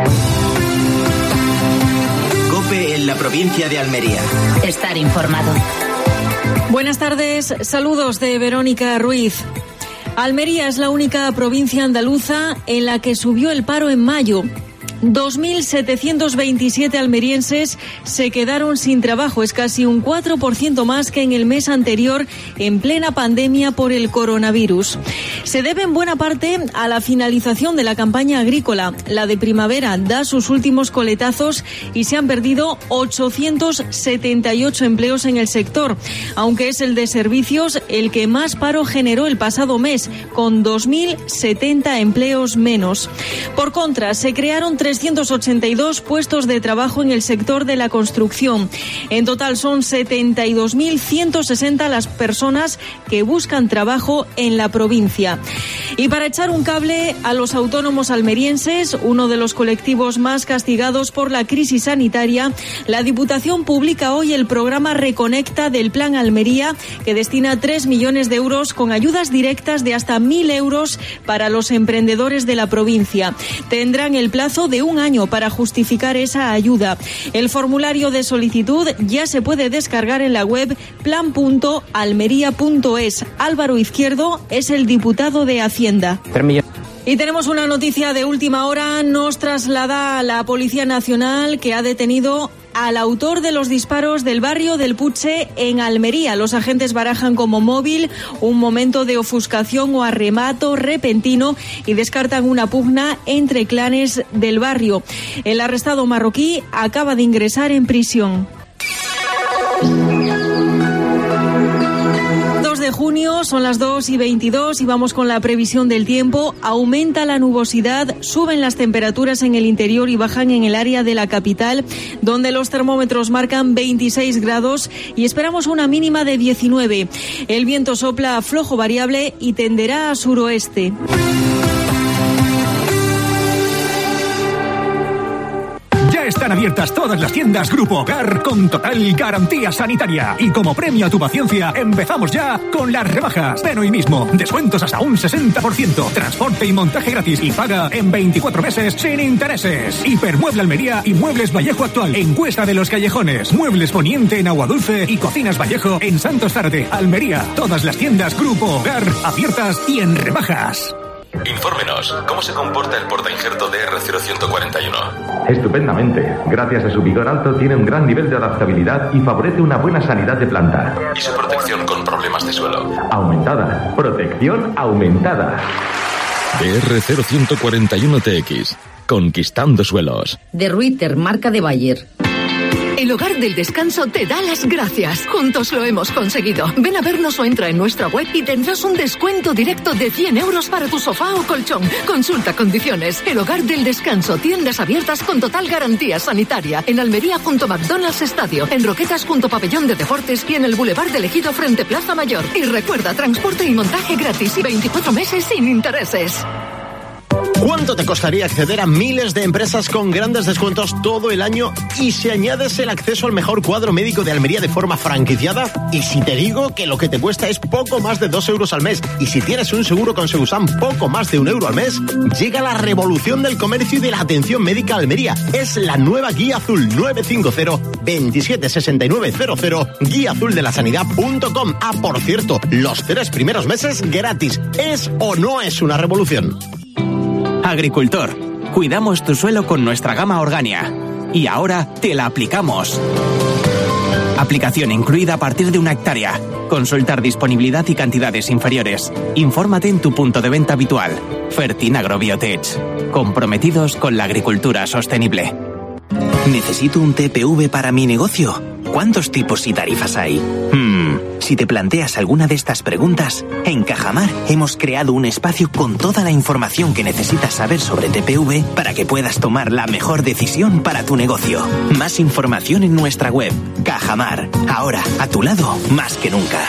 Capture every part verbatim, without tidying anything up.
COPE en la provincia de Almería. Estar informado. Buenas tardes, saludos de Verónica Ruiz. Almería es la única provincia andaluza en la que subió el paro en mayo. dos mil setecientos veintisiete almerienses se quedaron sin trabajo, es casi un cuatro por ciento más que en el mes anterior, en plena pandemia por el coronavirus. Se debe en buena parte a la finalización de la campaña agrícola. La de primavera da sus últimos coletazos y se han perdido ochocientos setenta y ocho empleos en el sector, aunque es el de servicios el que más paro generó el pasado mes, con dos mil setenta empleos menos. Por contra, se crearon trescientos ochenta y dos puestos de trabajo en el sector de la construcción. En total son setenta y dos mil ciento sesenta las personas que buscan trabajo en la provincia. Y para echar un cable a los autónomos almerienses, uno de los colectivos más castigados por la crisis sanitaria, la Diputación publica hoy el programa Reconecta del Plan Almería, que destina tres millones de euros con ayudas directas de hasta mil euros para los emprendedores de la provincia. Tendrán el plazo de un año para justificar esa ayuda. El formulario de solicitud ya se puede descargar en la web plan punto almería punto es. Álvaro Izquierdo es el diputado de Hacienda. Y tenemos una noticia de última hora. Nos traslada a la Policía Nacional, que ha detenido al autor de los disparos del barrio del Puche en Almería. Los agentes barajan como móvil un momento de ofuscación o arrebato repentino y descartan una pugna entre clanes del barrio. El arrestado marroquí acaba de ingresar en prisión. De junio, son las dos y veintidós y vamos con la previsión del tiempo. Aumenta la nubosidad, suben las temperaturas en el interior y bajan en el área de la capital, donde los termómetros marcan veintiséis grados y esperamos una mínima de diecinueve. El viento sopla a flojo variable y tenderá a suroeste. Están abiertas todas las tiendas Grupo Hogar con total garantía sanitaria. Y como premio a tu paciencia, empezamos ya con las rebajas. Ven hoy mismo. Descuentos hasta un sesenta por ciento. Transporte y montaje gratis. Y paga en veinticuatro meses sin intereses. Hipermueble Almería y Muebles Vallejo Actual. Encuesta de los Callejones. Muebles Poniente en Aguadulce y Cocinas Vallejo en Santos Zárate, Almería. Todas las tiendas Grupo Hogar abiertas y en rebajas. Infórmenos, ¿cómo se comporta el portainjerto D R cero uno cuatro uno? Estupendamente. Gracias a su vigor alto tiene un gran nivel de adaptabilidad y favorece una buena sanidad de planta. ¿Y su protección con problemas de suelo? Aumentada. Protección aumentada. D R cero uno cuatro uno T X. Conquistando suelos. De Ruiter, marca de Bayer. El Hogar del Descanso te da las gracias. Juntos lo hemos conseguido. Ven a vernos o entra en nuestra web y tendrás un descuento directo de cien euros para tu sofá o colchón. Consulta condiciones. El Hogar del Descanso. Tiendas abiertas con total garantía sanitaria. En Almería junto a McDonald's Estadio. En Roquetas junto a Pabellón de Deportes y en el Boulevard del Ejido frente Plaza Mayor. Y recuerda, transporte y montaje gratis y veinticuatro meses sin intereses. ¿Cuánto te costaría acceder a miles de empresas con grandes descuentos todo el año y si añades el acceso al mejor cuadro médico de Almería de forma franquiciada? Y si te digo que lo que te cuesta es poco más de dos euros al mes y si tienes un seguro con Segusan poco más de un euro al mes, llega la revolución del comercio y de la atención médica a Almería. Es la nueva Guía Azul nueve cinco cero, veintisiete sesenta y nueve cero cero, guía azul de la sanidad punto com. Ah, por cierto, los tres primeros meses gratis. ¿Es o no es una revolución? Agricultor, cuidamos tu suelo con nuestra gama Organia. Y ahora te la aplicamos. Aplicación incluida a partir de una hectárea. Consultar disponibilidad y cantidades inferiores. Infórmate en tu punto de venta habitual. Fertinagro Biotech. Comprometidos con la agricultura sostenible. ¿Necesito un T P V para mi negocio? ¿Cuántos tipos y tarifas hay? Hmm, si te planteas alguna de estas preguntas, en Cajamar hemos creado un espacio con toda la información que necesitas saber sobre T P V para que puedas tomar la mejor decisión para tu negocio. Más información en nuestra web. Cajamar, ahora a tu lado más que nunca.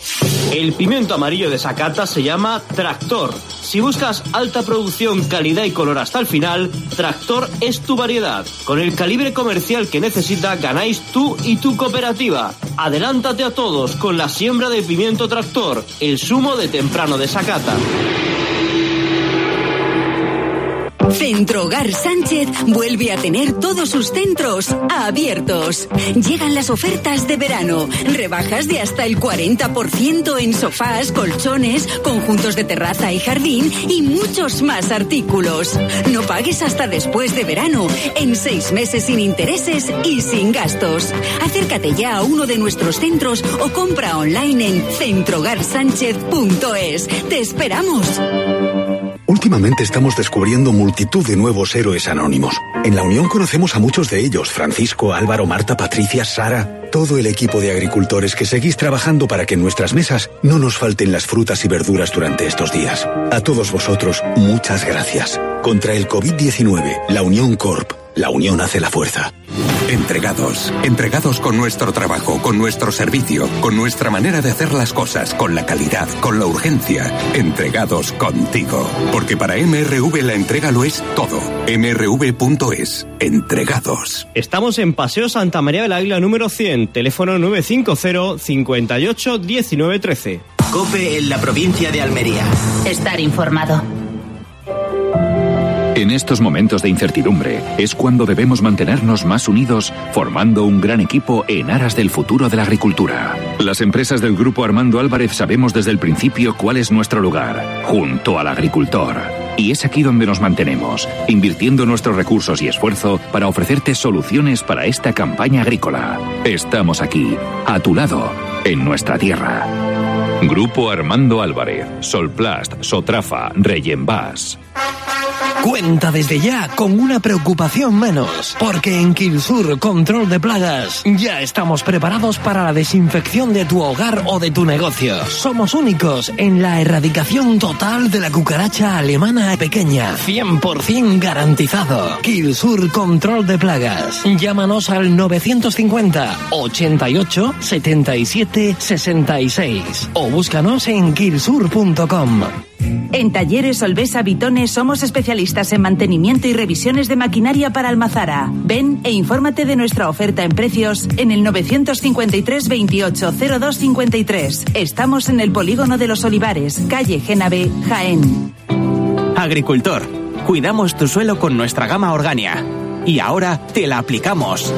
El pimiento amarillo de Sakata se llama Tractor. Si buscas alta producción, calidad y color hasta el final, Tractor es tu variedad. Con el calibre comercial que necesita, ganáis tú y tu cooperativa. Adelántate a todos con la siembra de pimiento Tractor, el zumo de temprano de Sakata. Centro Hogar Sánchez vuelve a tener todos sus centros abiertos. Llegan las ofertas de verano. Rebajas de hasta el cuarenta por ciento en sofás, colchones, conjuntos de terraza y jardín y muchos más artículos. No pagues hasta después de verano, en seis meses sin intereses y sin gastos. Acércate ya a uno de nuestros centros o compra online en centro hogar sánchez punto es. ¡Te esperamos! Últimamente estamos descubriendo multitud de nuevos héroes anónimos. En la Unión conocemos a muchos de ellos: Francisco, Álvaro, Marta, Patricia, Sara. Todo el equipo de agricultores que seguís trabajando para que en nuestras mesas no nos falten las frutas y verduras durante estos días. A todos vosotros, muchas gracias. Contra el COVID diecinueve, la Unión Corp. La unión hace la fuerza. Entregados. Entregados con nuestro trabajo, con nuestro servicio, con nuestra manera de hacer las cosas, con la calidad, con la urgencia. Entregados contigo. Porque para M R V la entrega lo es todo. M R V punto es. Entregados. Estamos en Paseo Santa María del Águila número cien. Teléfono nueve cinco cero, cincuenta y ocho, diecinueve trece. COPE en la provincia de Almería. Estar informado. En estos momentos de incertidumbre es cuando debemos mantenernos más unidos, formando un gran equipo en aras del futuro de la agricultura. Las empresas del Grupo Armando Álvarez sabemos desde el principio cuál es nuestro lugar, junto al agricultor. Y es aquí donde nos mantenemos, invirtiendo nuestros recursos y esfuerzo para ofrecerte soluciones para esta campaña agrícola. Estamos aquí, a tu lado, en nuestra tierra. Grupo Armando Álvarez, Solplast, Sotrafa, Reyenbas. Cuenta desde ya con una preocupación menos, porque en Kilsur Control de Plagas ya estamos preparados para la desinfección de tu hogar o de tu negocio. Somos únicos en la erradicación total de la cucaracha alemana pequeña, cien por ciento garantizado. Kilsur Control de Plagas. Llámanos al novecientos cincuenta, ochenta y ocho, setenta y siete, sesenta y seis o búscanos en kilsur punto com. En Talleres Olvesa Vitones somos especialistas en mantenimiento y revisiones de maquinaria para Almazara. Ven e infórmate de nuestra oferta en precios en el novecientos cincuenta y tres, veintiocho, cero dos cincuenta y tres. Estamos en el Polígono de los Olivares, calle Génave, Jaén. Agricultor, cuidamos tu suelo con nuestra gama Organia. Y ahora te la aplicamos.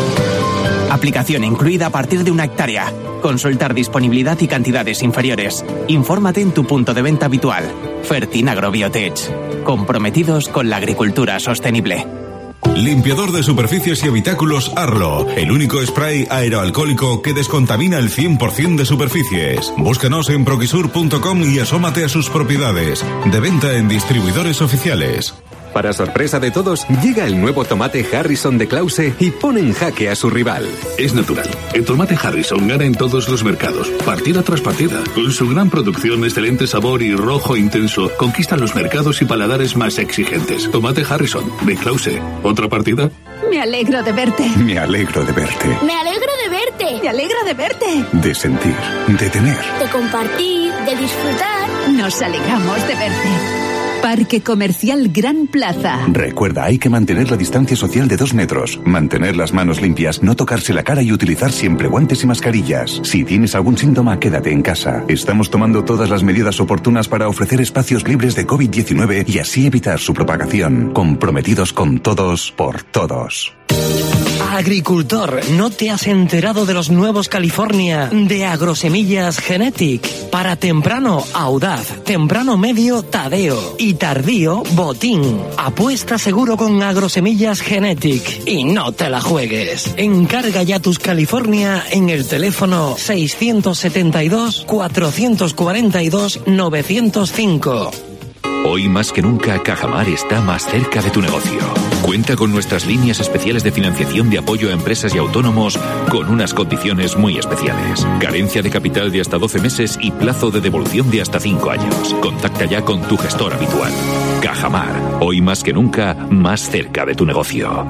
Aplicación incluida a partir de una hectárea. Consultar disponibilidad y cantidades inferiores. Infórmate en tu punto de venta habitual. Fertinagro Biotech. Comprometidos con la agricultura sostenible. Limpiador de superficies y habitáculos Arlo, el único spray aeroalcohólico que descontamina el cien por ciento de superficies. Búscanos en proquisur punto com y asómate a sus propiedades. De venta en distribuidores oficiales. Para sorpresa de todos, llega el nuevo tomate Harrison de Klause y pone en jaque a su rival. Es natural. El tomate Harrison gana en todos los mercados, partida tras partida. Con su gran producción, excelente sabor y rojo intenso, conquista los mercados y paladares más exigentes. Tomate Harrison de Klause. ¿Otra partida? Me alegro de verte. Me alegro de verte. Me alegro de verte. Me alegro de verte. De sentir, de tener. De compartir, de disfrutar. Nos alegramos de verte. Parque Comercial Gran Plaza. Recuerda, hay que mantener la distancia social de dos metros, mantener las manos limpias, no tocarse la cara y utilizar siempre guantes y mascarillas. Si tienes algún síntoma, quédate en casa. Estamos tomando todas las medidas oportunas para ofrecer espacios libres de COVID diecinueve y así evitar su propagación. Comprometidos con todos, por todos. Agricultor, ¿no te has enterado de los nuevos California de Agrosemillas Genetic? Para temprano, Audaz, temprano medio, Tadeo y tardío, Botín. Apuesta seguro con Agrosemillas Genetic y no te la juegues. Encarga ya tus California en el teléfono seiscientos setenta y dos, cuatrocientos cuarenta y dos, novecientos cinco. Hoy más que nunca, Cajamar está más cerca de tu negocio. Cuenta con nuestras líneas especiales de financiación de apoyo a empresas y autónomos con unas condiciones muy especiales. Carencia de capital de hasta doce meses y plazo de devolución de hasta cinco años. Contacta ya con tu gestor habitual. Cajamar, hoy más que nunca, más cerca de tu negocio.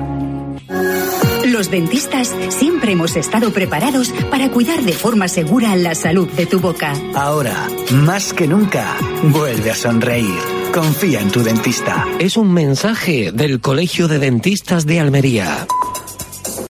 Los dentistas siempre hemos estado preparados para cuidar de forma segura la salud de tu boca. Ahora, más que nunca, vuelve a sonreír. Confía en tu dentista. Es un mensaje del Colegio de Dentistas de Almería.